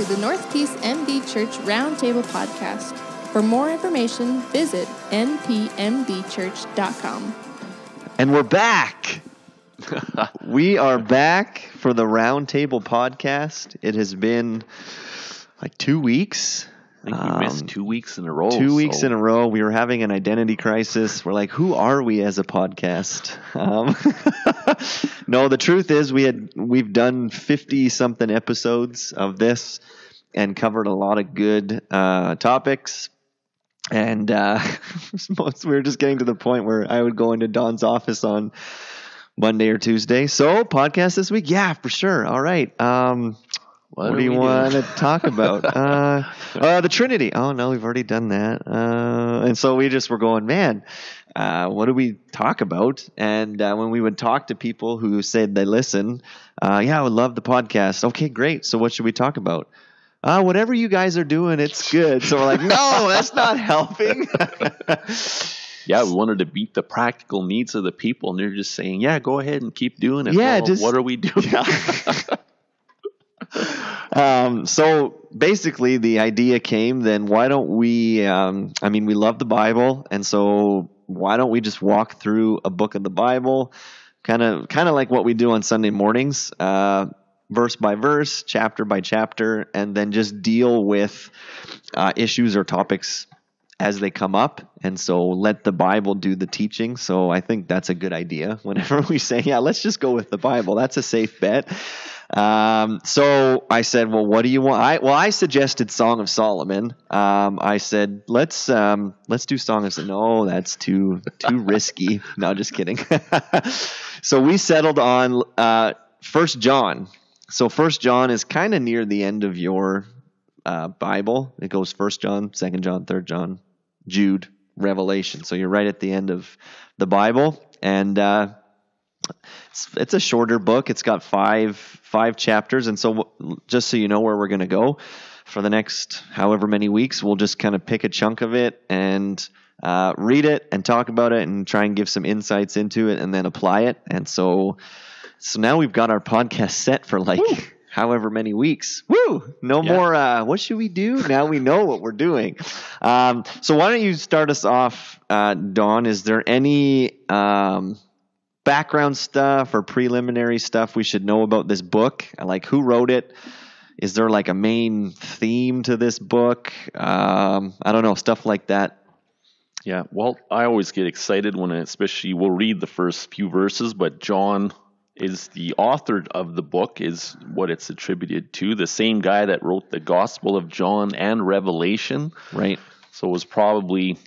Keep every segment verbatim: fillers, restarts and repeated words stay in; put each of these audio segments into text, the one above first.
the North Peace M D Church Roundtable Podcast. For more information, visit n p m d church dot com. And we're back. We are back for the Roundtable Podcast. It has been like two weeks. I think we um, missed two weeks in a row. Two so. weeks in a row. We were having an identity crisis. We're like, who are we as a podcast? Um, no, the truth is we had we've done fifty something episodes of this and covered a lot of good uh, topics. And uh, we were just getting to the point where I would go into Don's office on Monday or Tuesday. So, podcast this week? Yeah, for sure. All right. Um, what, what do you want to talk about? uh, uh, the Trinity. Oh, no, we've already done that. Uh, and so we just were going, man, uh, what do we talk about? And uh, when we would talk to people who said they listen, uh, yeah, I would love the podcast. Okay, great. So what should we talk about? Uh, whatever you guys are doing, it's good. So we're like, no, that's not helping. Yeah, we wanted to meet the practical needs of the people, and they're just saying, yeah, go ahead and keep doing it. Yeah, well, just, what are we doing? um, so basically the idea came, then why don't we, um, I mean, we love the Bible, and so why don't we just walk through a book of the Bible, kind of kind of like what we do on Sunday mornings, uh verse by verse, chapter by chapter, and then just deal with uh, issues or topics as they come up. And so let the Bible do the teaching. So I think that's a good idea. Whenever we say, yeah, let's just go with the Bible, that's a safe bet. Um, so I said, well, what do you want? I, well, I suggested Song of Solomon. Um, I said, let's, um, let's do Song of Solomon. No, that's too, too risky. No, just kidding. So we settled on uh, First John. So First John is kind of near the end of your uh, Bible. It goes First John, Second John, Third John, Jude, Revelation. So you're right at the end of the Bible, and uh, it's, it's a shorter book. It's got five five chapters, and so just so you know where we're going to go for the next however many weeks, we'll just kind of pick a chunk of it and uh, read it and talk about it and try and give some insights into it and then apply it. And so. So now we've got our podcast set for like Woo. however many weeks. Woo! No yeah. more, uh, what should we do? Now we know what we're doing. Um, so why don't you start us off, uh, Dawn? Is there any um, background stuff or preliminary stuff we should know about this book? Like who wrote it? Is there like a main theme to this book? Um, I don't know, stuff like that. Yeah, well, I always get excited when, I, especially we'll read the first few verses, but John is the author of the book, is what it's attributed to. The same guy that wrote the Gospel of John and Revelation. Right. So it was probably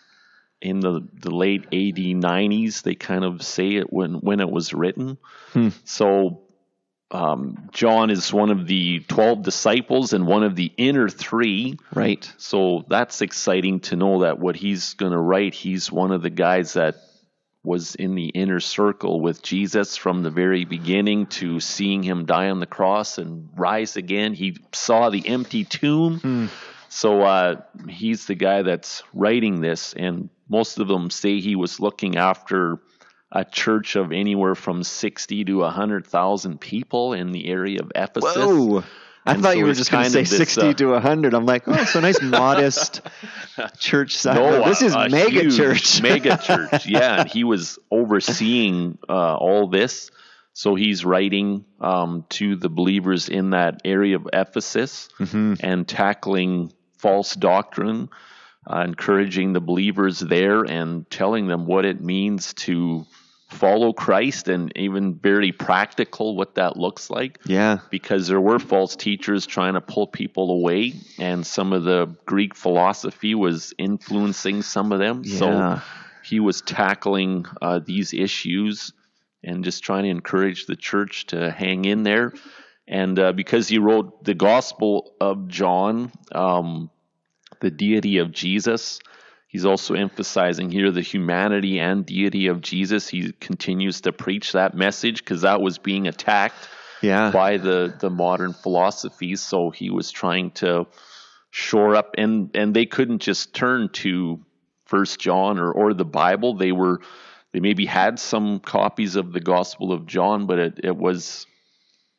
in the, the late A D nineties, they kind of say it when, when it was written. Hmm. So um, John is one of the twelve disciples and one of the inner three. Right. So that's exciting to know that what he's going to write, he's one of the guys that was in the inner circle with Jesus from the very beginning to seeing him die on the cross and rise again. He saw the empty tomb. Hmm. So uh, he's the guy that's writing this, and most of them say he was looking after a church of anywhere from sixty to one hundred thousand people in the area of Ephesus. Whoa! I and thought so you were just going to say this, sixty uh, to one hundred. I'm like, oh, so nice, modest church size. No, this is a, a mega huge church. Mega church, yeah. And he was overseeing uh, all this. So he's writing um, to the believers in that area of Ephesus mm-hmm. and tackling false doctrine, uh, encouraging the believers there and telling them what it means to follow Christ, and even very practical what that looks like. Yeah. Because there were false teachers trying to pull people away, and some of the Greek philosophy was influencing some of them. Yeah. So he was tackling uh, these issues and just trying to encourage the church to hang in there. And uh, because he wrote the Gospel of John, um, the deity of Jesus, he's also emphasizing here the humanity and deity of Jesus. He continues to preach that message because that was being attacked yeah. by the, the modern philosophies. So he was trying to shore up, and, and they couldn't just turn to First John or, or the Bible. They were they maybe had some copies of the Gospel of John, but it, it was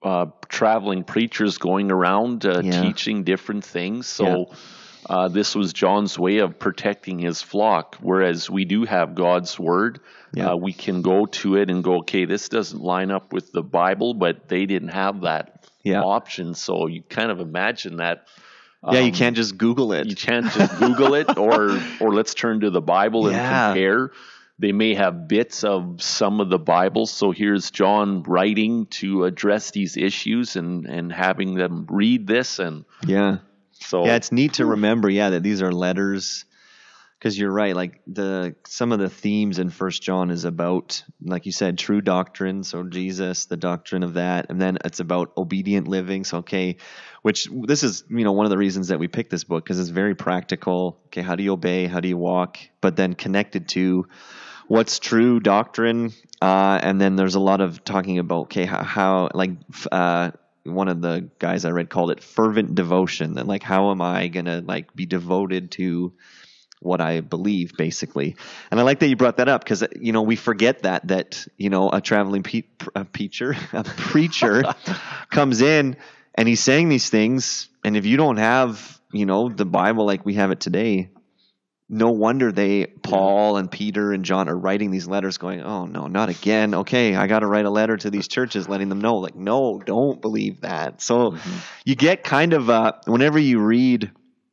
uh, traveling preachers going around uh, Yeah. teaching different things. So uh, this was John's way of protecting his flock. Whereas we do have God's word. Yeah. Uh, we can go to it and go, okay, this doesn't line up with the Bible, but they didn't have that Yeah. option. So you kind of imagine that. Yeah, you um, can't just Google it. You can't just Google it, or or let's turn to the Bible and Yeah. compare. They may have bits of some of the Bible. So here's John writing to address these issues and, and having them read this. And Yeah. so Yeah, it's neat to remember, yeah, that these are letters, because you're right. Like the some of the themes in First John is about, like you said, true doctrine. So Jesus, the doctrine of that, and then it's about obedient living. So okay, which this is you know one of the reasons that we picked this book, because it's very practical. Okay, how do you obey? How do you walk? But then connected to what's true doctrine, uh, and then there's a lot of talking about okay how, how like. Uh, one of the guys I read called it fervent devotion, and like how am I gonna like be devoted to what I believe, basically. And I like that you brought that up, because you know we forget that that you know a traveling pe- a preacher a preacher comes in and he's saying these things, and if you don't have you know the Bible like we have it today, no wonder they Paul and Peter and John are writing these letters going, oh no, not again. Okay, I got to write a letter to these churches letting them know, like, no, don't believe that. So Mhm. you get kind of uh, whenever you read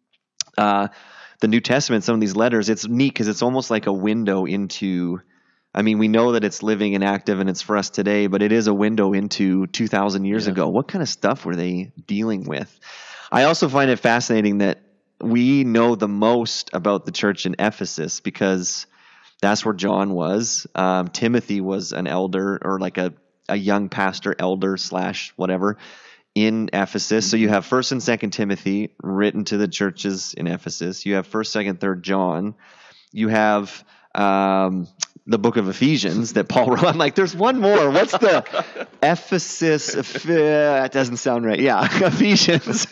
uh, the New Testament, some of these letters, it's neat because it's almost like a window into, I mean, we know that it's living and active and it's for us today, but it is a window into two thousand years Yeah. ago. What kind of stuff were they dealing with? I also find it fascinating that we know the most about the church in Ephesus because that's where John was. Um, Timothy was an elder, or like a, a young pastor, elder slash whatever, in Ephesus. So you have First and Second Timothy written to the churches in Ephesus. You have First, Second, Third John. You have um, the book of Ephesians that Paul wrote. I'm like, there's one more. What's the Ephesus? Eph- that doesn't sound right. Yeah, Ephesians.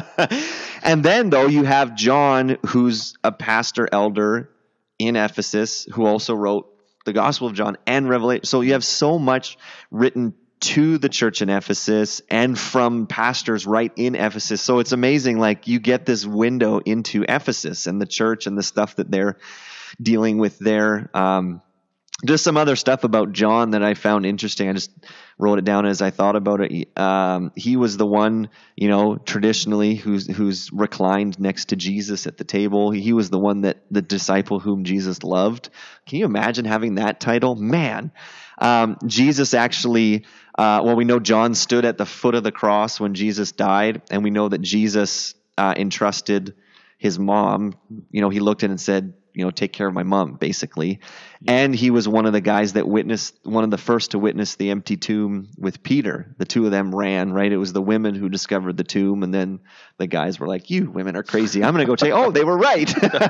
And then, though, you have John, who's a pastor elder in Ephesus, who also wrote the Gospel of John and Revelation. So you have so much written to the church in Ephesus and from pastors right in Ephesus. So it's amazing. Like you get this window into Ephesus and the church and the stuff that they're dealing with there. Um, just some other stuff about John that I found interesting. I just wrote it down as I thought about it. Um, he was the one, you know, traditionally who's who's reclined next to Jesus at the table. He was the one that the disciple whom Jesus loved. Can you imagine having that title? Man, um, Jesus actually. Uh, well, we know John stood at the foot of the cross when Jesus died, and we know that Jesus uh, entrusted his mom. You know, he looked at it and said, you know, take care of my mom, basically. And he was one of the guys that witnessed, one of the first to witness the empty tomb with Peter. The two of them ran, right? It was the women who discovered the tomb, and then the guys were like, you women are crazy. I'm going to go take, oh, they were right.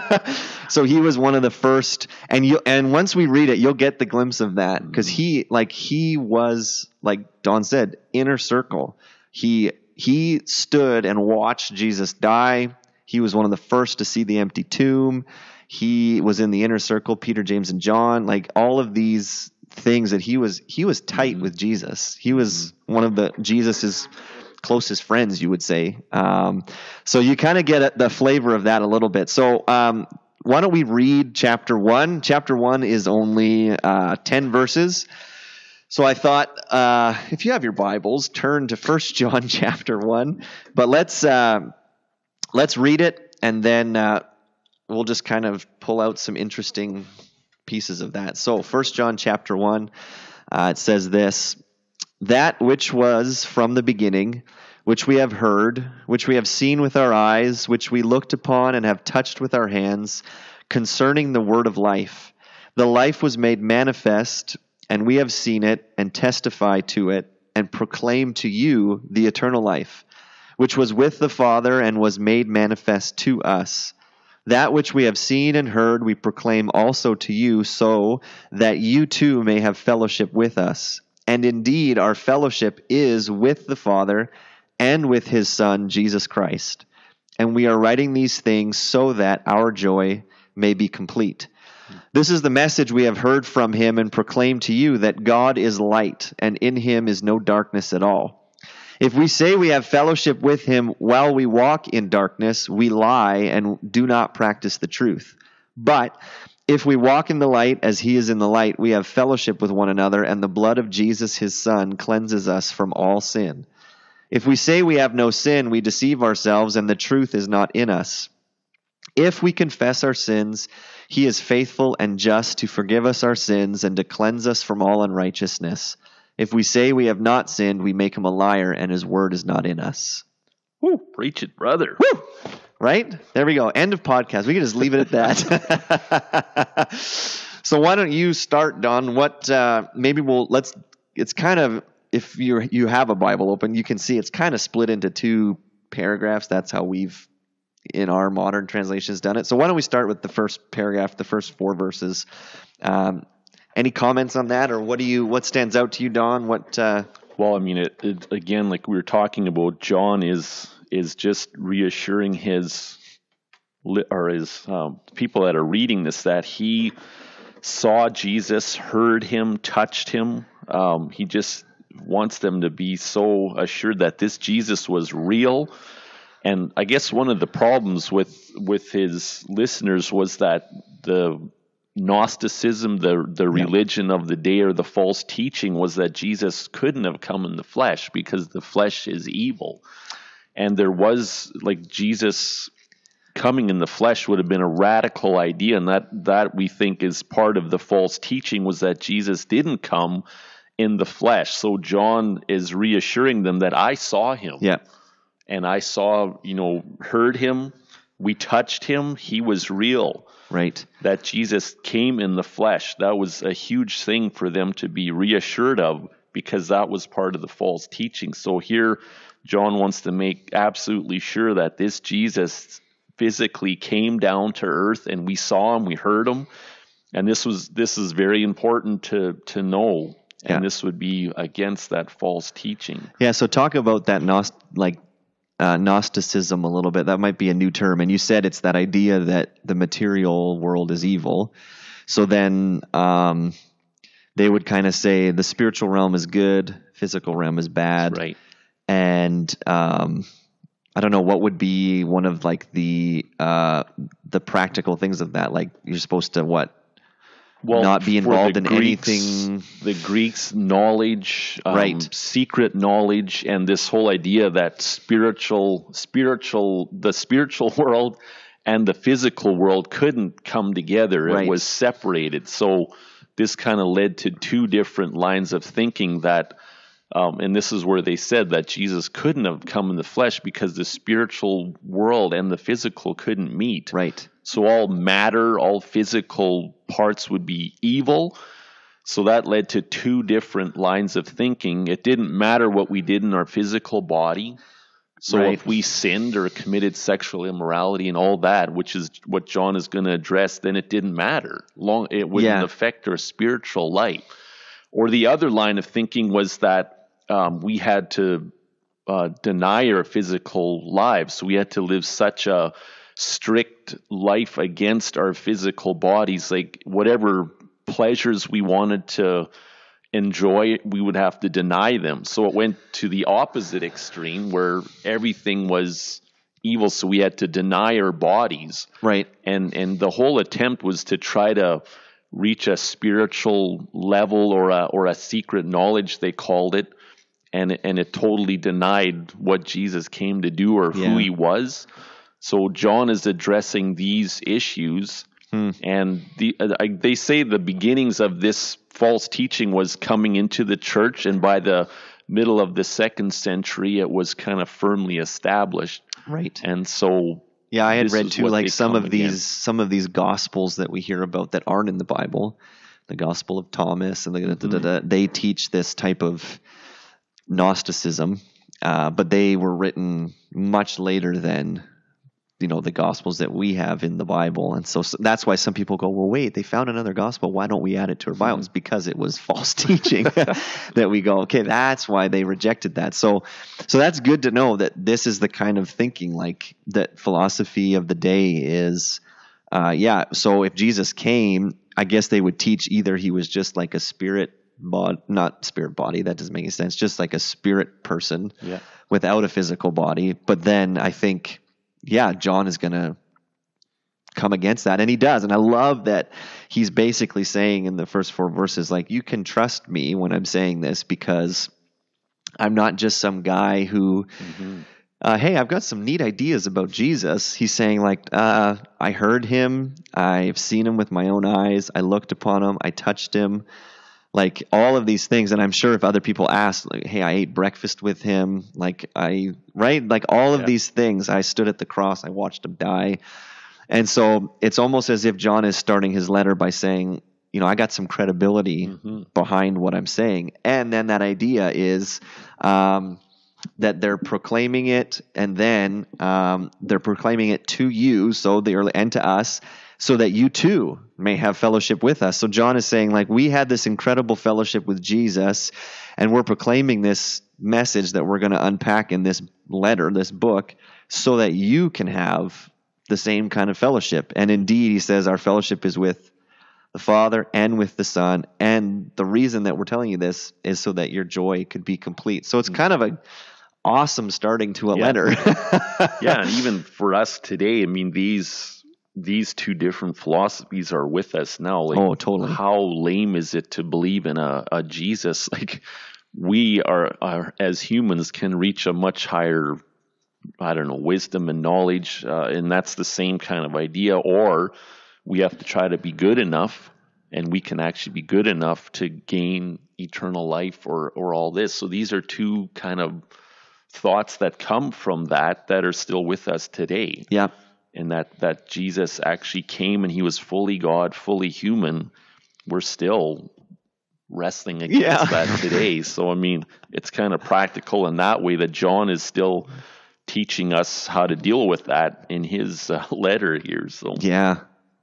So he was one of the first. And you, and once we read it, you'll get the glimpse of that, because he, like, he was, like Don said, inner circle. He, he stood and watched Jesus die. He was one of the first to see the empty tomb. He was in the inner circle, Peter, James, and John, like all of these things that he was, he was tight Mm-hmm. with Jesus. He was mm-hmm. one of the Jesus's closest friends, you would say. Um, so you kind of get the flavor of that a little bit. So um, why don't we read chapter one? Chapter one is only uh, ten verses. So I thought, uh, if you have your Bibles, turn to First John chapter one. But let's uh, let's read it, and then uh, we'll just kind of pull out some interesting pieces of that. So First John chapter one, uh, it says this: that which was from the beginning, which we have heard, which we have seen with our eyes, which we looked upon and have touched with our hands, concerning the word of life. The life was made manifest, and we have seen it and testify to it and proclaim to you the eternal life, which was with the Father and was made manifest to us. That which we have seen and heard we proclaim also to you, so that you too may have fellowship with us. And indeed our fellowship is with the Father and with his Son, Jesus Christ. And we are writing these things so that our joy may be complete. This is the message we have heard from him and proclaimed to you, that God is light, and in him is no darkness at all. If we say we have fellowship with him while we walk in darkness, we lie and do not practice the truth. But if we walk in the light as he is in the light, we have fellowship with one another, and the blood of Jesus, his Son, cleanses us from all sin. If we say we have no sin, we deceive ourselves, and the truth is not in us. If we confess our sins, he is faithful and just to forgive us our sins and to cleanse us from all unrighteousness. If we say we have not sinned, we make him a liar, and his word is not in us. Woo, preach it, brother. Woo! Right? There we go. End of podcast. We can just leave it at that. So why don't you start, Don? What, uh, maybe we'll, let's, it's kind of, if you you have a Bible open, you can see it's kind of split into two paragraphs. That's how we've, in our modern translations, done it. So why don't we start with the first paragraph, the first four verses. Um, any comments on that, or what do you, what stands out to you, Don? What, uh, Well, I mean, it, it, again, like we were talking about, John is is just reassuring his or his um, people that are reading this that he saw Jesus, heard him, touched him. Um, he just wants them to be so assured that this Jesus was real. And I guess one of the problems with with his listeners was that the Gnosticism, the the religion of the day, or the false teaching, was that Jesus couldn't have come in the flesh because the flesh is evil. And there was, like, Jesus coming in the flesh would have been a radical idea, and that that we think is part of the false teaching, was that Jesus didn't come in the flesh. So John is reassuring them that I saw him. Yeah. And I saw, you know, heard him. We touched him. He was real. Right. That Jesus came in the flesh. That was a huge thing for them to be reassured of, because that was part of the false teaching. So here, John wants to make absolutely sure that this Jesus physically came down to earth, and we saw him, we heard him. And this was this is very important to to know. And Yeah. this would be against that false teaching. Yeah, so talk about that Gnost- like uh, Gnosticism a little bit. That might be a new term. And you said it's that idea that the material world is evil. So then um, they would kind of say the spiritual realm is good, physical realm is bad. Right. And um, I don't know what would be one of like the uh, the practical things of that. Like you're supposed to what? Well, not be for involved the in Greeks, anything. The Greeks' knowledge, um, Right. secret knowledge, and this whole idea that spiritual, spiritual, the spiritual world and the physical world couldn't come together. Right. It was separated. So this kind of led to two different lines of thinking that, um, and this is where they said that Jesus couldn't have come in the flesh because the spiritual world and the physical couldn't meet. Right. So all matter, all physical parts would be evil. So that led to two different lines of thinking. It didn't matter what we did in our physical body. So Right. if we sinned or committed sexual immorality and all that, which is what John is going to address, then it didn't matter. Long, it wouldn't Yeah. affect our spiritual life. Or the other line of thinking was that um, we had to uh, deny our physical lives. So we had to live such a strict life against our physical bodies, like whatever pleasures we wanted to enjoy, we would have to deny them. So it went to the opposite extreme where everything was evil, so we had to deny our bodies. Right. And and the whole attempt was to try to reach a spiritual level or a or a secret knowledge, they called it, and and it totally denied what Jesus came to do or Yeah. who he was. So John is addressing these issues, Hmm. and the uh, I, they say the beginnings of this false teaching was coming into the church, and by the middle of the second century, it was kind of firmly established. Right. And so, Yeah, I had this read is too, what like they some come of these against. some of these gospels that we hear about that aren't in the Bible, the Gospel of Thomas, and the, da, da, da, they teach this type of Gnosticism, uh, but they were written much later than you know the Gospels that we have in the Bible, and so, so that's why some people go, well, wait, they found another gospel. Why don't we add it to our Bible? It's because it was false teaching that we go, okay, that's why they rejected that. So, so that's good to know that this is the kind of thinking, like that philosophy of the day is, uh, yeah. So if Jesus came, I guess they would teach either he was just like a spirit body, not spirit body. That doesn't make any sense. Just like a spirit person Yeah. without a physical body. But then I think, yeah, John is going to come against that. And he does. And I love that he's basically saying in the first four verses, like, you can trust me when I'm saying this because I'm not just some guy who, mm-hmm. uh, hey, I've got some neat ideas about Jesus. He's saying, like, uh, I heard him. I've seen him with my own eyes. I looked upon him. I touched him. Like, all of these things. And I'm sure if other people asked, like, hey, I ate breakfast with him. Like, I, right? Like, all of yeah. these things. I stood at the cross. I watched him die. And so it's almost as if John is starting his letter by saying, you know, I got some credibility mm-hmm. behind what I'm saying. And then that idea is um, that they're proclaiming it, and then um, they're proclaiming it to you, so the early, and to us, so that you too may have fellowship with us. So John is saying, like, we had this incredible fellowship with Jesus, and we're proclaiming this message that we're going to unpack in this letter, this book, so that you can have the same kind of fellowship. And indeed, he says, our fellowship is with the Father and with the Son. And the reason that we're telling you this is so that your joy could be complete. So it's kind of a awesome starting to a yeah. letter. Yeah, and even for us today, I mean, these these two different philosophies are with us now. Like, oh, totally. How lame is it to believe in a, a Jesus? Like, we are, are, as humans, can reach a much higher, I don't know, wisdom and knowledge, uh, and that's the same kind of idea. Or we have to try to be good enough, and we can actually be good enough to gain eternal life or or all this. So these are two kind of thoughts that come from that that are still with us today. Yeah. And that, that Jesus actually came and he was fully God, fully human. We're still wrestling against yeah. that today. So, I mean, it's kind of practical in that way that John is still teaching us how to deal with that in his uh, letter here. So yeah.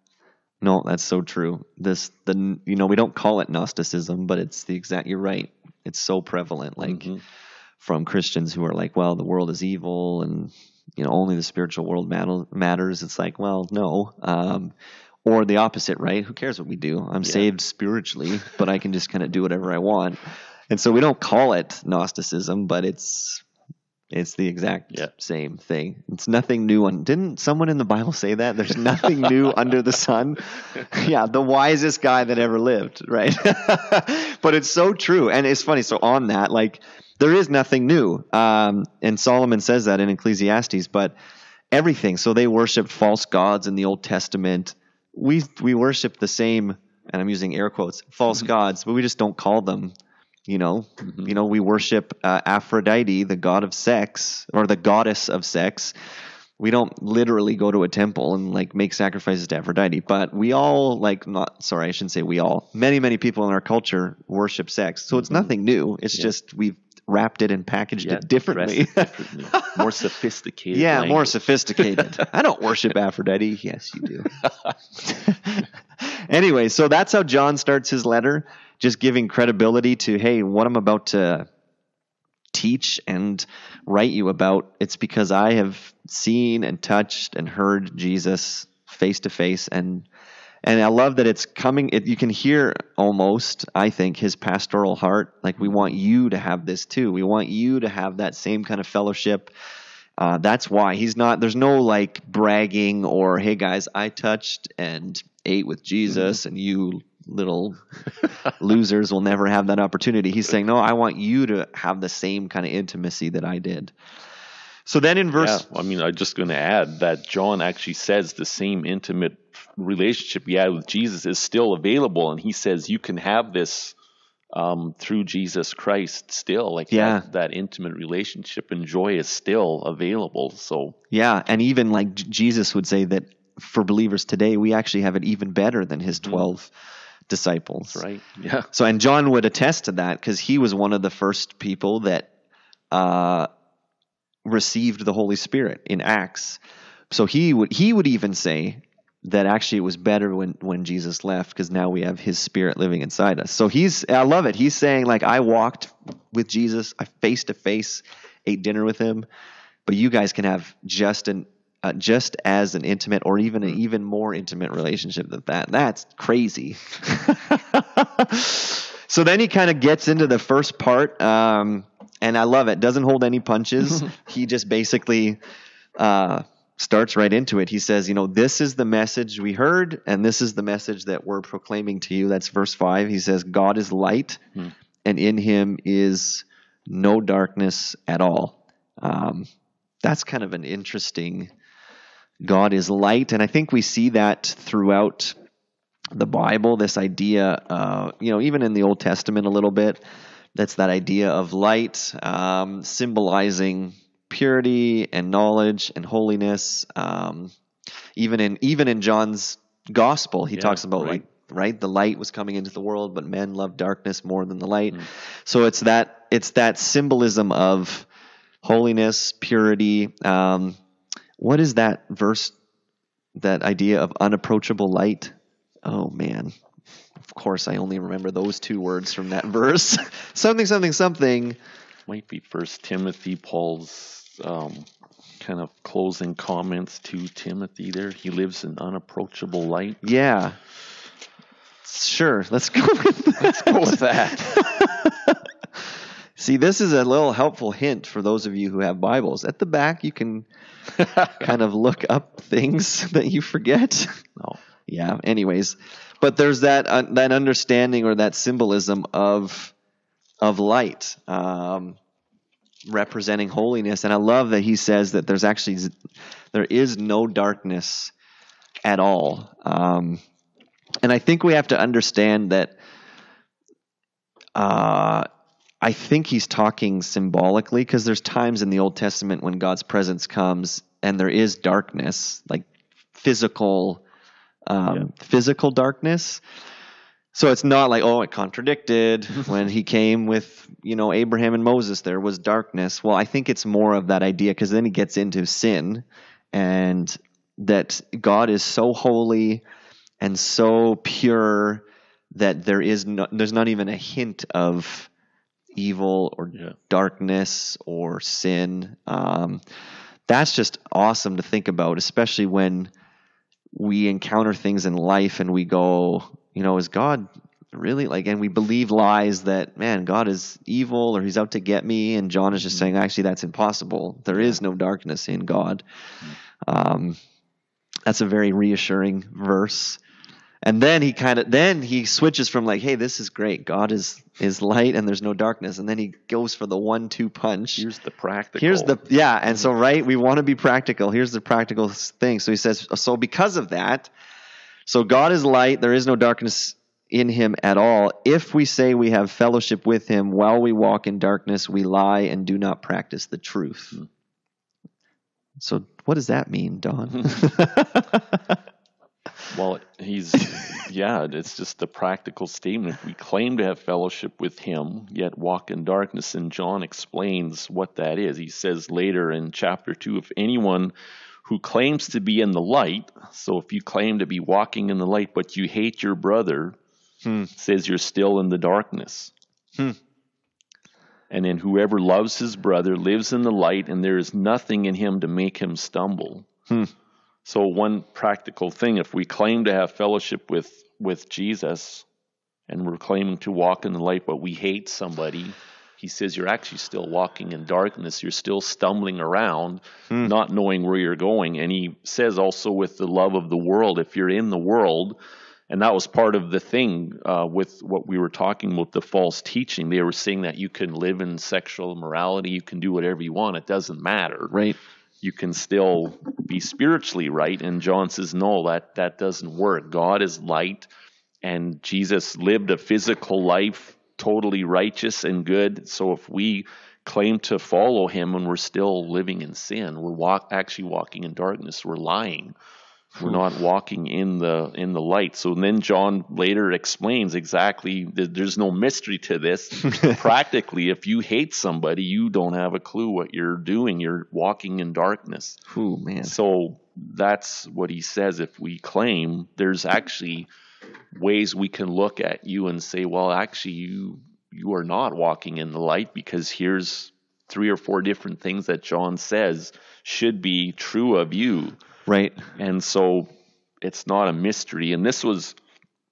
No, that's so true. This, the you know, we don't call it Gnosticism, but it's the exact. You're right. It's so prevalent, like mm-hmm. from Christians who are like, "Well, the world is evil, and you know, only the spiritual world mat- matters." It's like, well, no, um, or the opposite, right? Who cares what we do? I'm yeah. saved spiritually, but I can just kind of do whatever I want. And so we don't call it Gnosticism, but it's. It's the exact yeah. same thing. It's nothing new. On, didn't someone in the Bible say that? There's nothing new under the sun. Yeah, the wisest guy that ever lived, right? But it's so true. And it's funny. So on that, like, there is nothing new. Um, and Solomon says that in Ecclesiastes, but everything. So they worshiped false gods in the Old Testament. We we worship the same, and I'm using air quotes, false mm-hmm. gods, but we just don't call them. You know, mm-hmm. you know, we worship uh, Aphrodite, the god of sex, or the goddess of sex. We don't literally go to a temple and like make sacrifices to Aphrodite, but we all like not. Sorry, I shouldn't say we all. Many, many people in our culture worship sex, so it's mm-hmm. nothing new. It's yeah. just we've wrapped it and packaged yeah, it differently, differently. More sophisticated. Yeah, language. more sophisticated. I don't worship Aphrodite. Yes, you do. Anyway, so that's how John starts his letter. Just giving credibility to, hey, what I'm about to teach and write you about, it's because I have seen and touched and heard Jesus face to face. And and I love that it's coming, it, you can hear almost, I think, his pastoral heart. Like, we want you to have this too. We want you to have that same kind of fellowship. Uh, that's why he's not, there's no like bragging or, hey guys, I touched and ate with Jesus, mm-hmm. and you little losers will never have that opportunity. He's saying, no, I want you to have the same kind of intimacy that I did. So then in verse... Yeah, I mean, I'm just going to add that John actually says the same intimate relationship he had with Jesus is still available. And he says you can have this um, through Jesus Christ still. Like yeah. that, that intimate relationship and joy is still available. So yeah, and even like Jesus would say that for believers today, we actually have it even better than his twelve mm. disciples. That's right. Yeah. So, and John would attest to that because he was one of the first people that uh, received the Holy Spirit in Acts. So he would he would even say that actually it was better when, when Jesus left because now we have his Spirit living inside us. So he's, I love it. He's saying like, I walked with Jesus, I face to face ate dinner with him, but you guys can have just an Uh, just as an intimate or even an even more intimate relationship than that. That's crazy. So then he kind of gets into the first part, um, and I love it. Doesn't hold any punches. He just basically uh, starts right into it. He says, you know, this is the message we heard, and this is the message that we're proclaiming to you. That's verse five. He says, God is light, hmm. and in him is no darkness at all. Um, that's kind of an interesting, God is light. And I think we see that throughout the Bible, this idea, uh, you know, even in the Old Testament a little bit, that's that idea of light, um, symbolizing purity and knowledge and holiness. Um, even in even in John's gospel, he yeah, talks about right. like right, the light was coming into the world, but men love darkness more than the light. Mm. So it's that it's that symbolism of holiness, purity. Um, what is that verse? That idea of unapproachable light. Oh man. Of course, I only remember those two words from that verse. something, something, something. Might be First Timothy, Paul's um, kind of closing comments to Timothy there. He lives in unapproachable light. Yeah. Sure, let's go with that. Let's go with that. See, this is a little helpful hint for those of you who have Bibles. At the back, you can kind of look up things that you forget. No. Yeah, anyways. But there's that uh, that understanding or that symbolism of of light, um, representing holiness. And I love that he says that there's actually, there is no darkness at all. Um, and I think we have to understand that, uh, I think he's talking symbolically, because there's times in the Old Testament when God's presence comes and there is darkness, like physical Um, yeah. physical darkness. So it's not like, oh, it contradicted when he came with, you know, Abraham and Moses, there was darkness. Well, I think it's more of that idea, because then he gets into sin, and that God is so holy and so pure that there is no, there's not even a hint of evil or yeah. darkness or sin. Um, that's just awesome to think about, especially when we encounter things in life and we go, you know, is God really like, and we believe lies that, man, God is evil or he's out to get me. And John is just saying, actually, that's impossible. There is no darkness in God. Um, that's a very reassuring verse. And then he kind of, then he switches from like, hey, this is great. God is, is light and there's no darkness. And then he goes for the one, two punch. Here's the practical. Here's the, yeah. And so, right, we want to be practical. Here's the practical thing. So he says, so because of that, so God is light. There is no darkness in him at all. If we say we have fellowship with him while we walk in darkness, we lie and do not practice the truth. Hmm. So what does that mean, Don? Well, he's, yeah, it's just a practical statement. We claim to have fellowship with him, yet walk in darkness. And John explains what that is. He says later in chapter two, if anyone who claims to be in the light, so if you claim to be walking in the light, but you hate your brother, hmm. says you're still in the darkness. Hmm. And then whoever loves his brother lives in the light, and there is nothing in him to make him stumble. Hmm. So one practical thing, if we claim to have fellowship with, with Jesus and we're claiming to walk in the light, but we hate somebody, he says you're actually still walking in darkness. You're still stumbling around, hmm. not knowing where you're going. And he says also with the love of the world, if you're in the world, and that was part of the thing uh, with what we were talking about, the false teaching. They were saying that you can live in sexual immorality, you can do whatever you want, it doesn't matter. Right. You can still be spiritually right. And John says, no, that, that doesn't work. God is light, and Jesus lived a physical life, totally righteous and good. So if we claim to follow him and we're still living in sin, we're walk, actually walking in darkness, we're lying. We're not walking in the in the light. So then John later explains exactly, there's no mystery to this. Practically, if you hate somebody, you don't have a clue what you're doing. You're walking in darkness. Ooh, man. So that's what he says. If we claim, there's actually ways we can look at you and say, well, actually, you you are not walking in the light, because here's three or four different things that John says should be true of you. Right. And so it's not a mystery. And this was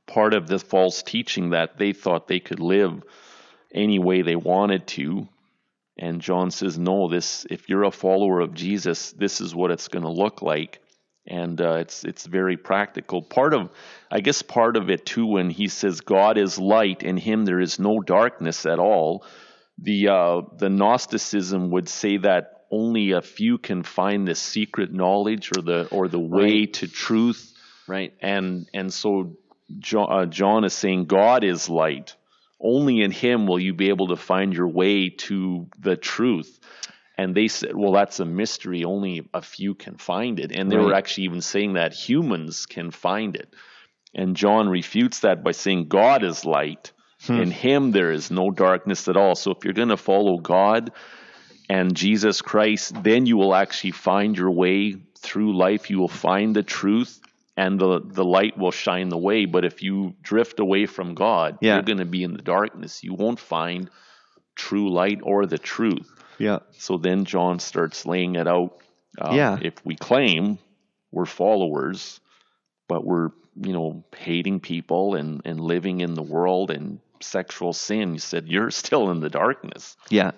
part of this false teaching that they thought they could live any way they wanted to. And John says, no, this, if you're a follower of Jesus, this is what it's going to look like. And uh, it's it's very practical. Part of, I guess part of it too, when he says God is light, in him there is no darkness at all, the uh, the Gnosticism would say that only a few can find the secret knowledge or the or the way Right. to truth. Right. And and so John, uh, John is saying God is light. Only in him will you be able to find your way to the truth. And they said, well, that's a mystery. Only a few can find it. And they Right. were actually even saying that humans can find it. And John refutes that by saying God is light. Hmm. In him there is no darkness at all. So if you're going to follow God and Jesus Christ, then you will actually find your way through life. You will find the truth, and the, the light will shine the way. But if you drift away from God, Yeah. you're going to be in the darkness. You won't find true light or the truth. Yeah. So then John starts laying it out. Um, Yeah. If we claim we're followers, but we're, you know, hating people and, and living in the world and sexual sin, you said, you're still in the darkness. Yeah.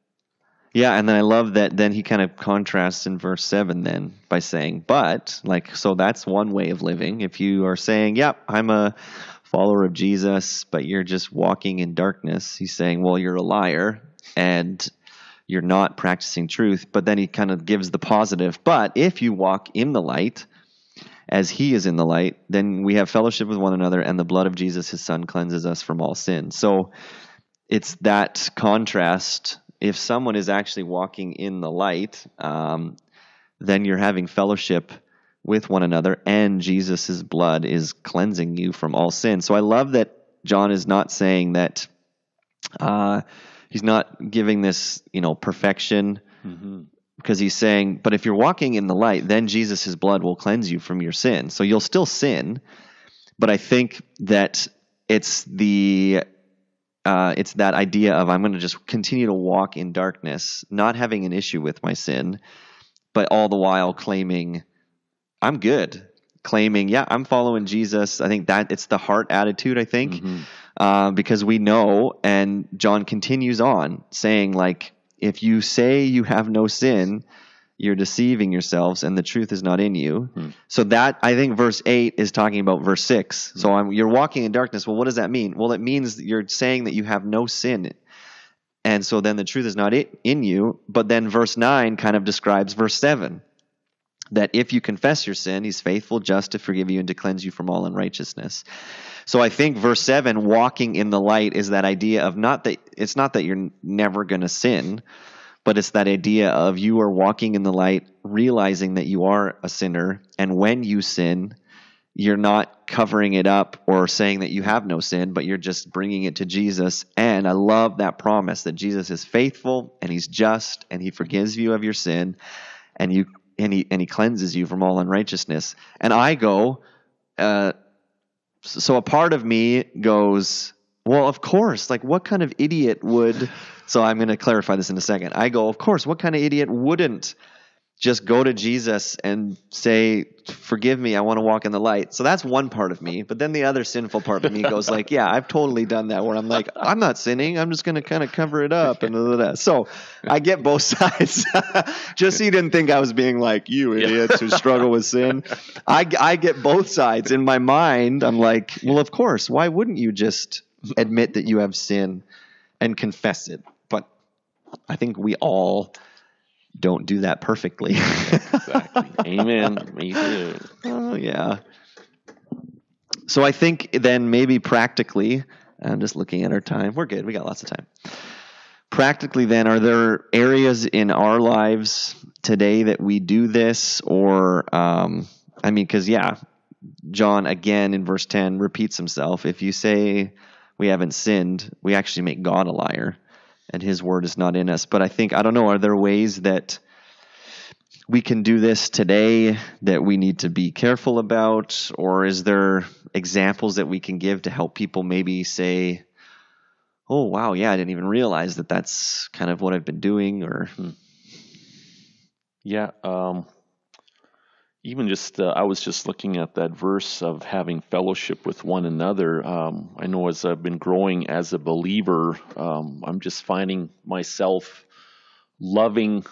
Yeah, and then I love that then he kind of contrasts in verse seven then by saying, but, like, so that's one way of living. If you are saying, yep, I'm a follower of Jesus, but you're just walking in darkness, he's saying, well, you're a liar and you're not practicing truth. But then he kind of gives the positive. But if you walk in the light, as he is in the light, then we have fellowship with one another, and the blood of Jesus, his son, cleanses us from all sin. So it's that contrast. If someone is actually walking in the light, um, then you're having fellowship with one another, and Jesus' blood is cleansing you from all sin. So I love that John is not saying that uh, he's not giving this, you know, perfection, Mm-hmm. because he's saying, but if you're walking in the light, then Jesus' blood will cleanse you from your sin. So you'll still sin, but I think that it's the uh, it's that idea of I'm going to just continue to walk in darkness, not having an issue with my sin, but all the while claiming I'm good, claiming, yeah, I'm following Jesus. I think that it's the heart attitude, I think, Mm-hmm. uh, because we know, and John continues on saying, like, if you say you have no sin, you're deceiving yourselves, and the truth is not in you. Hmm. So that, I think verse eight is talking about verse six. So I'm, you're walking in darkness. Well, what does that mean? Well, it means that you're saying that you have no sin. And so then the truth is not it, in you. But then verse nine kind of describes verse seven. That if you confess your sin, he's faithful, just to forgive you and to cleanse you from all unrighteousness. So I think verse seven, walking in the light, is that idea of not that it's not that you're never going to sin, but it's that idea of you are walking in the light, realizing that you are a sinner, and when you sin, you're not covering it up or saying that you have no sin, but you're just bringing it to Jesus. And I love that promise that Jesus is faithful and he's just and he forgives you of your sin, and you and he and he cleanses you from all unrighteousness. And I go, uh, so a part of me goes, well, of course, like what kind of idiot would, so I'm going to clarify this in a second. I go, of course, what kind of idiot wouldn't just go to Jesus and say, forgive me, I want to walk in the light. So that's one part of me. But then the other sinful part of me goes like, yeah, I've totally done that, where I'm like, I'm not sinning. I'm just going to kind of cover it up. And blah, blah, blah. So I get both sides. Just so you didn't think I was being like, you idiots who struggle with sin. I, I get both sides. In my mind, I'm like, well, of course, why wouldn't you just admit that you have sin and confess it? But I think we all don't do that perfectly. Exactly. Amen. Me too. Oh, yeah. So I think then maybe practically, I'm just looking at our time. We're good. We got lots of time. Practically then, are there areas in our lives today that we do this? Or, um, I mean, because, yeah, John, again, in verse ten, repeats himself. If you say we haven't sinned, we actually make God a liar, and his word is not in us. But I think, I don't know, are there ways that we can do this today that we need to be careful about? Or is there examples that we can give to help people maybe say, oh, wow, yeah, I didn't even realize that that's kind of what I've been doing? Or Yeah. Um, even just, uh, I was just looking at that verse of having fellowship with one another. Um, I know as I've been growing as a believer, um, I'm just finding myself loving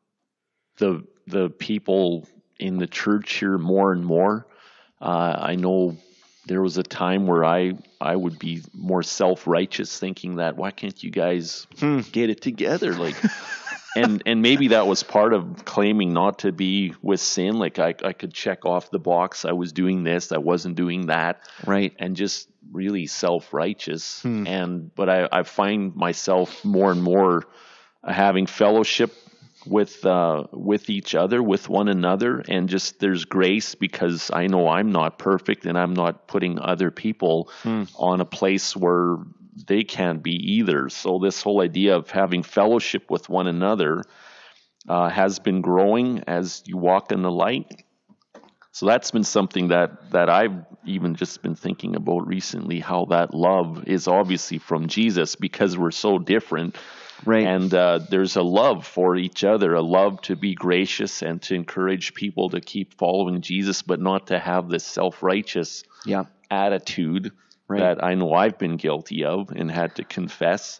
the the people in the church here more and more. Uh, I know there was a time where I, I would be more self-righteous, thinking that, why can't you guys Hmm. get it together? Like, and and maybe that was part of claiming not to be with sin. Like I, I could check off the box. I was doing this. I wasn't doing that. Right. And just really self-righteous. Hmm. And but I, I find myself more and more having fellowship with uh, with each other, with one another, and just there's grace because I know I'm not perfect and I'm not putting other people Hmm. on a place where they can't be either. So this whole idea of having fellowship with one another uh, has been growing as you walk in the light. So that's been something that, that I've even just been thinking about recently, how that love is obviously from Jesus because we're so different. Right. And uh, there's a love for each other, a love to be gracious and to encourage people to keep following Jesus, but not to have this self-righteous Yeah. attitude Right. that I know I've been guilty of and had to confess.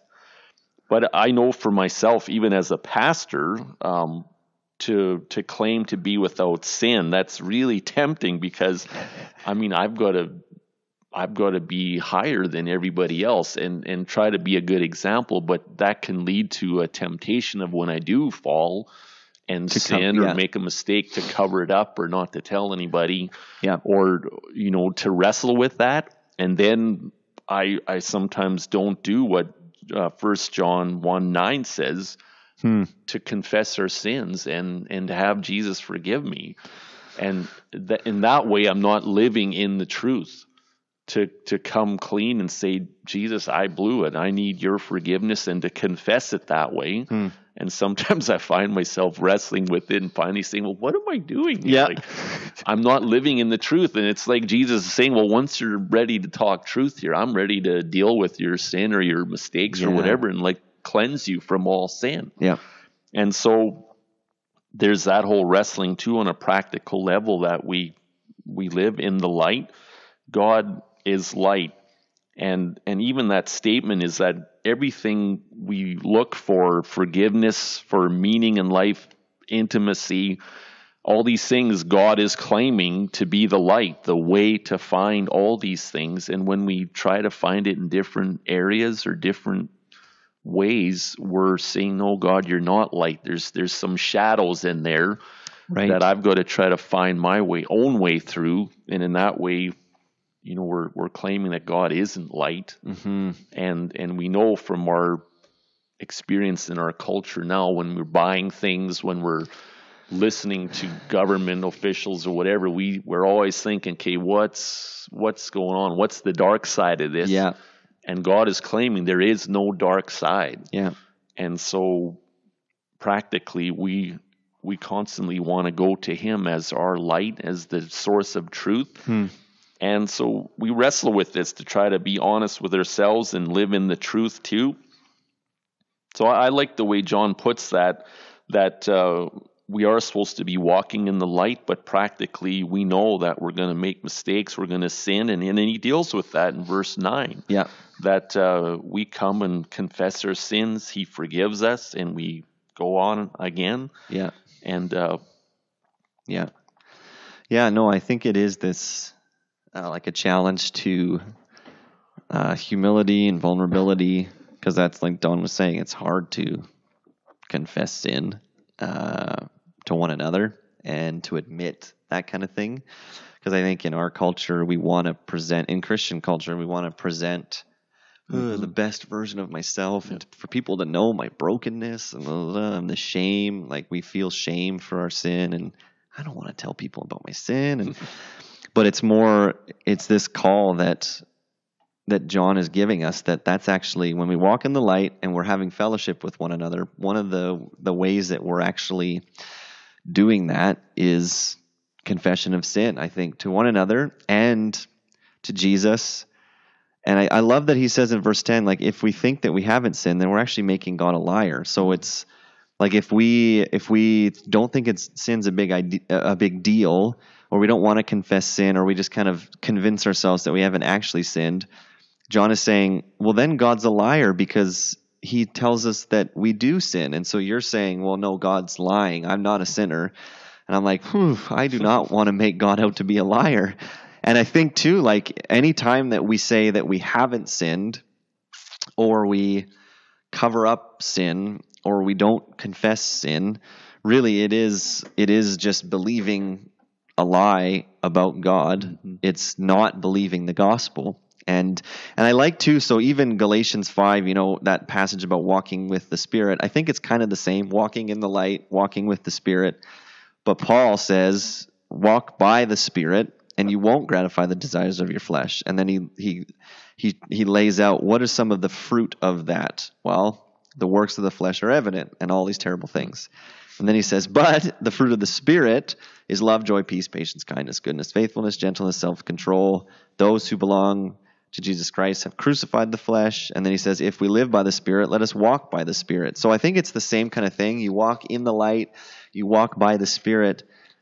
But I know for myself, even as a pastor, um, to to claim to be without sin, that's really tempting because, I mean, I've got to I've got to be higher than everybody else and and try to be a good example. But that can lead to a temptation of when I do fall and To sin come- or yeah. make a mistake to cover it up or not to tell anybody. Yeah. Or, you know, to wrestle with that. And then I I sometimes don't do what uh, First John one nine says, Hmm. to confess our sins and, and to have Jesus forgive me. And th- in that way, I'm not living in the truth. To to come clean and say, Jesus, I blew it. I need your forgiveness, and to confess it that way. Hmm. And sometimes I find myself wrestling with it and finally saying, well, what am I doing here? Yeah. Like, I'm not living in the truth. And it's like Jesus is saying, well, once you're ready to talk truth here, I'm ready to deal with your sin or your mistakes or Yeah. whatever and like cleanse you from all sin. Yeah. And so there's that whole wrestling too on a practical level that we we live in the light. God is light. And and even that statement is that everything we look for, forgiveness, for meaning in life, intimacy, all these things, God is claiming to be the light, the way to find all these things. And when we try to find it in different areas or different ways, we're saying, no, God, you're not light. There's there's some shadows in there Right. that I've got to try to find my way, own way through. And in that way, you know, we're we're claiming that God isn't light. Mm-hmm. And and we know from our experience in our culture now, when we're buying things, when we're listening to government officials or whatever, we, we're always thinking, okay, what's what's going on? What's the dark side of this? Yeah. And God is claiming there is no dark side. Yeah. And so practically we we constantly want to go to him as our light, as the source of truth. Hmm. And so we wrestle with this to try to be honest with ourselves and live in the truth too. So I, I like the way John puts that, that uh, we are supposed to be walking in the light, but practically we know that we're going to make mistakes, we're going to sin, and, and then he deals with that in verse nine. Yeah. That uh, we come and confess our sins, he forgives us, and we go on again. Yeah. And uh, Yeah. Yeah, no, I think it is this uh, like a challenge to uh, humility and vulnerability, because that's like Don was saying, it's hard to confess sin uh, to one another and to admit that kind of thing. Because I think in our culture, we want to present, in Christian culture, we want to present uh, Mhm. the best version of myself, and for people to know my brokenness and, blah, blah, blah, and the shame. Like we feel shame for our sin, and I don't want to tell people about my sin. And but it's more, it's this call that that John is giving us, that that's actually when we walk in the light and we're having fellowship with one another, one of the the ways that we're actually doing that is confession of sin, I think, to one another and to Jesus. And I, I love that he says in verse ten, like, if we think that we haven't sinned, then we're actually making God a liar. So it's Like if we if we don't think it's sin's a big idea, a big deal, or we don't want to confess sin, or we just kind of convince ourselves that we haven't actually sinned, John is saying, well, then God's a liar because he tells us that we do sin. And so you're saying, well, no, God's lying. I'm not a sinner. And I'm like, whew, I do not want to make God out to be a liar. And I think too, like any time that we say that we haven't sinned, or we cover up sin, or we don't confess sin, really it is it is just believing a lie about God. Mm-hmm. It's not believing the gospel. And and I like too, so even Galatians five, you know, that passage about walking with the Spirit, I think it's kind of the same, walking in the light, walking with the Spirit. But Paul says, walk by the Spirit, and you won't gratify the desires of your flesh. And then he he he he lays out what are some of the fruit of that. Well, the works of the flesh are evident, and all these terrible things. And then he says, but the fruit of the Spirit is love, joy, peace, patience, kindness, goodness, faithfulness, gentleness, self-control. Those who belong to Jesus Christ have crucified the flesh. And then he says, if we live by the Spirit, let us walk by the Spirit. So I think it's the same kind of thing. You walk in the light, you walk by the Spirit.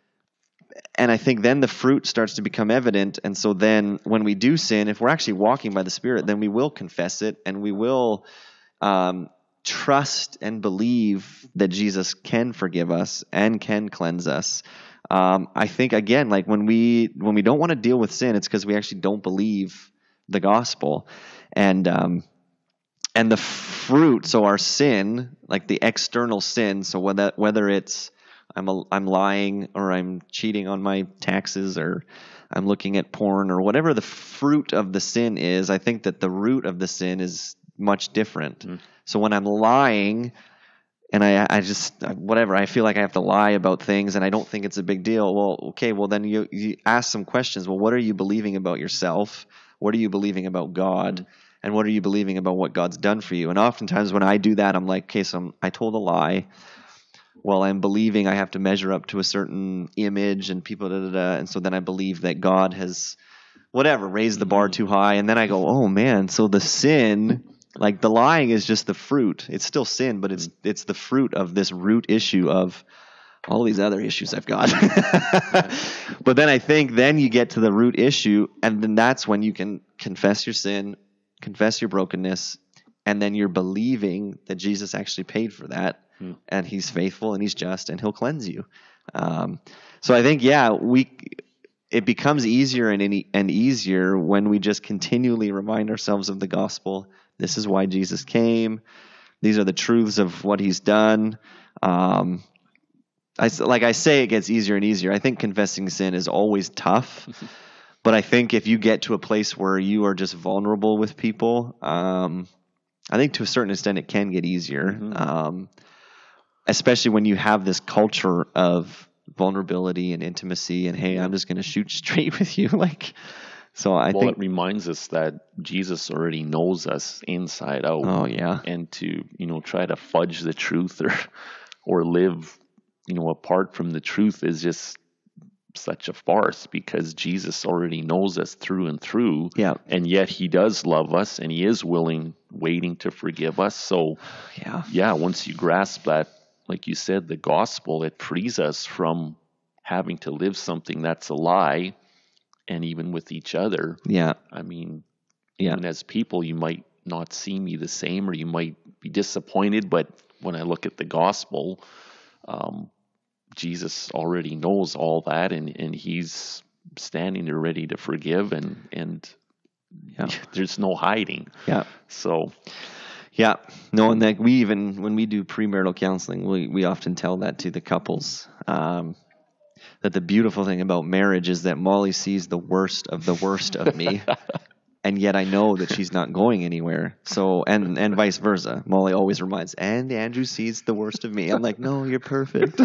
And I think then the fruit starts to become evident. And so then when we do sin, if we're actually walking by the Spirit, then we will confess it, and we will um, trust and believe that Jesus can forgive us and can cleanse us. Um, I think, again, like when we when we don't want to deal with sin, it's because we actually don't believe the gospel. And um, and the fruit, so our sin, like the external sin, so whether whether it's I'm a, I'm lying, or I'm cheating on my taxes, or I'm looking at porn, or whatever the fruit of the sin is, I think that the root of the sin is much different. Mm. So when I'm lying, and I I just whatever I feel like I have to lie about things, and I don't think it's a big deal. Well, okay, well then you you ask some questions. Well, what are you believing about yourself? What are you believing about God? And what are you believing about what God's done for you? And oftentimes when I do that, I'm like, okay, so I'm, I told a lie. Well, I'm believing I have to measure up to a certain image and people, da, da, da. And so then I believe that God has, whatever, raised the bar too high. And then I go, oh man, so the sin, like the lying is just the fruit. It's still sin, but it's it's the fruit of this root issue of all these other issues I've got. But then I think then you get to the root issue, and then that's when you can confess your sin, confess your brokenness, and then you're believing that Jesus actually paid for that. And he's faithful and he's just and he'll cleanse you. Um, so I think, yeah, we it becomes easier and, and easier when we just continually remind ourselves of the gospel. This is why Jesus came. These are the truths of what he's done. Um, I, like I say, it gets easier and easier. I think confessing sin is always tough. But I think if you get to a place where you are just vulnerable with people, um, I think to a certain extent it can get easier. Mm-hmm. Um Especially when you have this culture of vulnerability and intimacy, and hey, I'm just going to shoot straight with you. Like, so I well, think it reminds us that Jesus already knows us inside out. Oh yeah, and to you know try to fudge the truth or or live you know apart from the truth is just such a farce, because Jesus already knows us through and through. Yeah, and yet he does love us, and he is willing, waiting to forgive us. So yeah, yeah, once you grasp that, like you said, the gospel, it frees us from having to live something that's a lie. And even with each other, yeah, I mean, yeah. even as people, you might not see me the same, or you might be disappointed. But when I look at the gospel, um, Jesus already knows all that, and, and he's standing there ready to forgive, and, and yeah. there's no hiding. Yeah. So... Yeah, no, and that we even, when we do premarital counseling, we, we often tell that to the couples, um, that the beautiful thing about marriage is that Molly sees the worst of the worst of me, and yet I know that she's not going anywhere. So, and, and vice versa. Molly always reminds, and Andrew sees the worst of me. I'm like, no, you're perfect.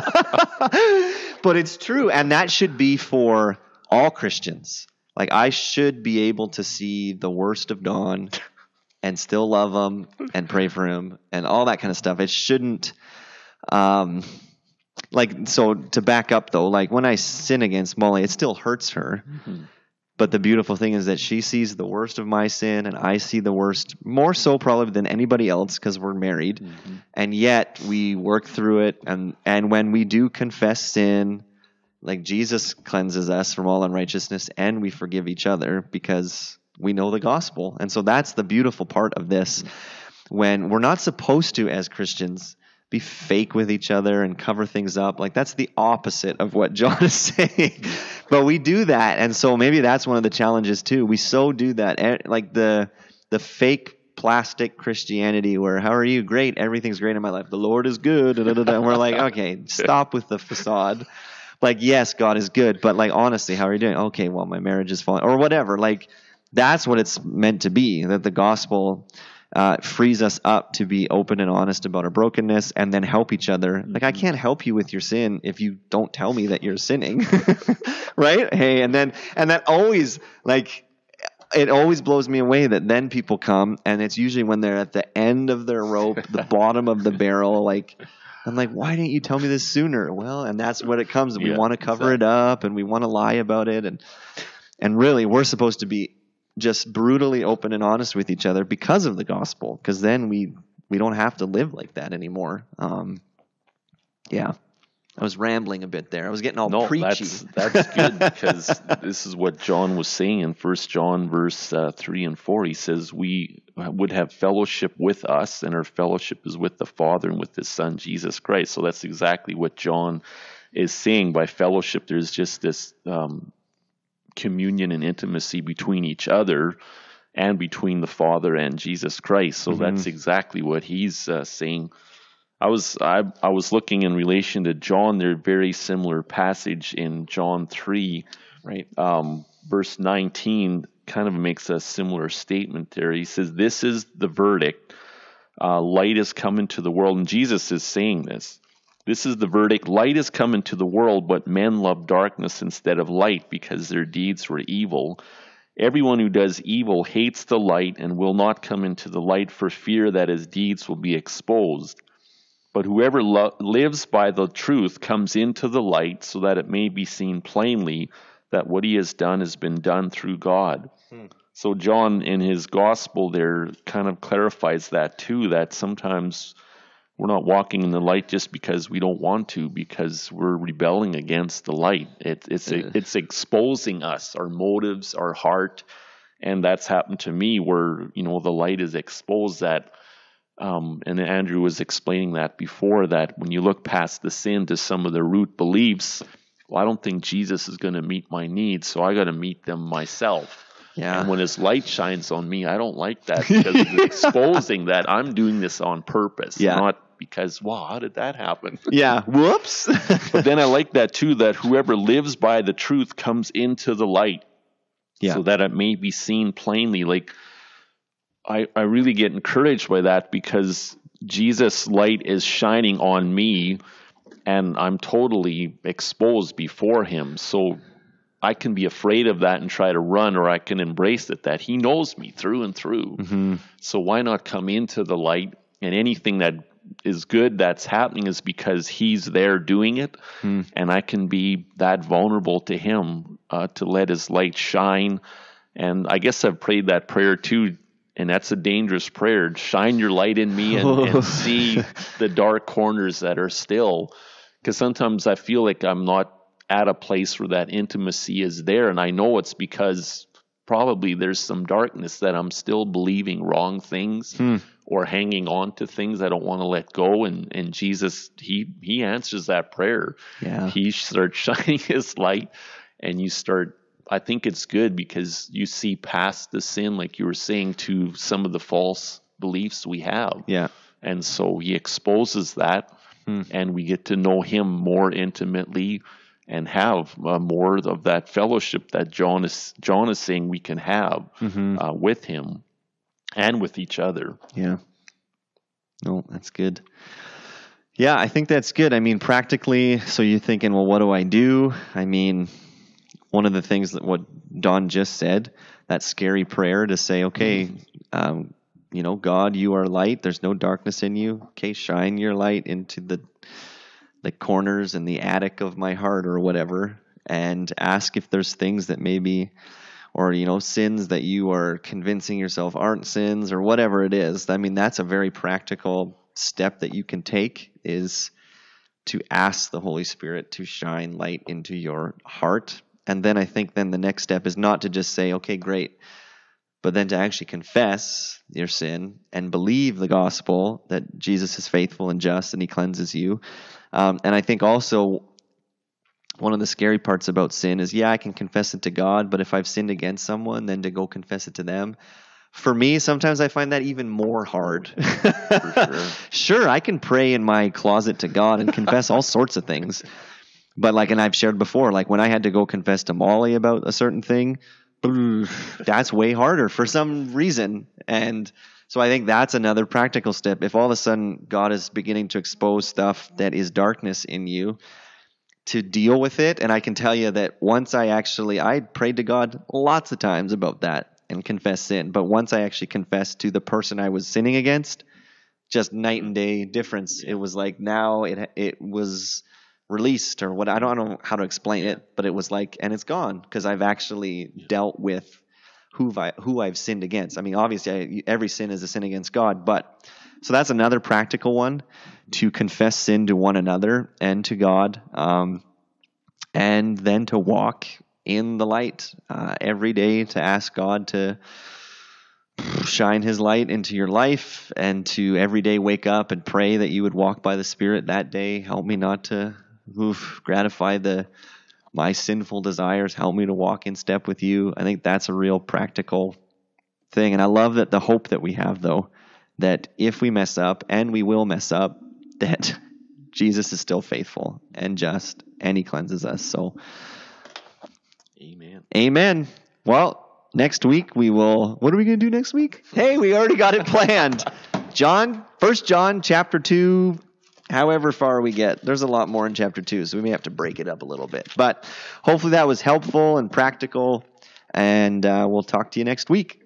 But it's true, and that should be for all Christians. Like, I should be able to see the worst of Don and still love him and pray for him and all that kind of stuff. It shouldn't, um, like, so to back up though, like when I sin against Molly, it still hurts her. Mm-hmm. But the beautiful thing is that she sees the worst of my sin, and I see the worst, more so probably than anybody else, because we're married. Mm-hmm. And yet we work through it. And, and when we do confess sin, like Jesus cleanses us from all unrighteousness, and we forgive each other because we know the gospel. And so that's the beautiful part of this, when we're not supposed to, as Christians, be fake with each other and cover things up. Like, that's the opposite of what John is saying. But we do that. And so maybe that's one of the challenges too. We so do that. Like the the fake plastic Christianity where, how are you? Great. Everything's great in my life. The Lord is good. Da, da, da, da. And we're like, okay, stop with the facade. Like, yes, God is good. But like, honestly, how are you doing? Okay, well, my marriage is falling, or whatever. Like, that's what it's meant to be, that the gospel uh, frees us up to be open and honest about our brokenness and then help each other. Like, I can't help you with your sin if you don't tell me that you're sinning. Right? Hey, and then, and that always, like, it always blows me away that then people come, and it's usually when they're at the end of their rope, the bottom of the barrel, like, I'm like, why didn't you tell me this sooner? Well, and that's what it comes. We yeah, want to cover exactly. it up, and we want to lie about it. And, and really, we're supposed to be just brutally open and honest with each other because of the gospel, because then we, we don't have to live like that anymore. Um, yeah. I was rambling a bit there. I was getting all no, preachy. That's, that's good, because this is what John was saying in First John verse uh, three and four. He says, we would have fellowship with us, and our fellowship is with the Father and with His Son, Jesus Christ. So that's exactly what John is saying. By fellowship, there's just this um, communion and intimacy between each other and between the Father and Jesus Christ. So mm-hmm. that's exactly what he's uh, saying. I was I, I was looking in relation to John. They're very similar passage in John three, right? Um, verse nineteen kind of makes a similar statement there. He says, "This is the verdict. Uh, light has come into the world," and Jesus is saying this. This is the verdict. Light has come into the world, but men love darkness instead of light because their deeds were evil. Everyone who does evil hates the light and will not come into the light for fear that his deeds will be exposed. But whoever lo- lives by the truth comes into the light so that it may be seen plainly that what he has done has been done through God. Hmm. So John, in his gospel there, kind of clarifies that too, that sometimes we're not walking in the light just because we don't want to, because we're rebelling against the light. It, it's uh. it's exposing us, our motives, our heart, and that's happened to me where, you know, the light is exposed. That Um, and Andrew was explaining that before, that when you look past the sin to some of the root beliefs, well, I don't think Jesus is going to meet my needs, so I got to meet them myself. Yeah. And when his light shines on me, I don't like that, because it's exposing that I'm doing this on purpose, yeah. not because, wow, how did that happen? Yeah, whoops. But then I like that too, that whoever lives by the truth comes into the light, yeah. so that it may be seen plainly. Like, I, I really get encouraged by that, because Jesus' light is shining on me and I'm totally exposed before him. So I can be afraid of that and try to run, or I can embrace it, that he knows me through and through. Mm-hmm. So why not come into the light? And anything that is good that's happening is because he's there doing it. Mm. And I can be that vulnerable to him, uh, to let his light shine. And I guess I've prayed that prayer too. And that's a dangerous prayer. Shine your light in me and, and see the dark corners that are still. Because sometimes I feel like I'm not at a place where that intimacy is there. And I know it's because probably there's some darkness, that I'm still believing wrong things hmm. or hanging on to things I don't want to let go. And, and Jesus, he, he answers that prayer. Yeah. He starts shining his light, and you start, I think it's good because you see past the sin, like you were saying, to some of the false beliefs we have. Yeah. And so he exposes that, hmm. and we get to know him more intimately and have uh, more of that fellowship that John is, John is saying we can have mm-hmm. uh, with him and with each other. Yeah. No, that's good. Yeah, I think that's good. I mean, practically, so you're thinking, well, what do I do? I mean, one of the things that what Don just said, that scary prayer to say, okay, mm-hmm. um, you know, God, you are light. There's no darkness in you. Okay, shine your light into the the corners and the attic of my heart or whatever, and ask if there's things that maybe, or, you know, sins that you are convincing yourself aren't sins or whatever it is. I mean, that's a very practical step that you can take is to ask the Holy Spirit to shine light into your heart. And then I think then the next step is not to just say, okay, great, but then to actually confess your sin and believe the gospel that Jesus is faithful and just and he cleanses you. Um, and I think also one of the scary parts about sin is, yeah, I can confess it to God, but if I've sinned against someone, then to go confess it to them. For me, sometimes I find that even more hard. For sure. Sure, I can pray in my closet to God and confess all sorts of things. But like, and I've shared before, like when I had to go confess to Molly about a certain thing, that's way harder for some reason. And so I think that's another practical step. If all of a sudden God is beginning to expose stuff that is darkness in you, to deal with it. And I can tell you that once I actually, I prayed to God lots of times about that and confess sin. But once I actually confessed to the person I was sinning against, just night and day difference. It was like now it it was released, or what, I don't know how to explain it, but it was like, and it's gone because I've actually dealt with who I who I've sinned against. I mean, obviously, I, every sin is a sin against God, but so that's another practical one, to confess sin to one another and to God, um, and then to walk in the light uh, every day, to ask God to shine his light into your life, and to every day wake up and pray that you would walk by the Spirit that day. Help me not to oof, gratify the my sinful desires. Help me to walk in step with you. I think that's a real practical thing. And I love that the hope that we have, though, that if we mess up, and we will mess up, that Jesus is still faithful and just, and he cleanses us. So Amen. Amen. Well, next week we will, what are we going to do next week? Hey, we already got it planned. John, First John chapter two, however far we get. There's a lot more in chapter two, so we may have to break it up a little bit. But hopefully that was helpful and practical, and uh, we'll talk to you next week.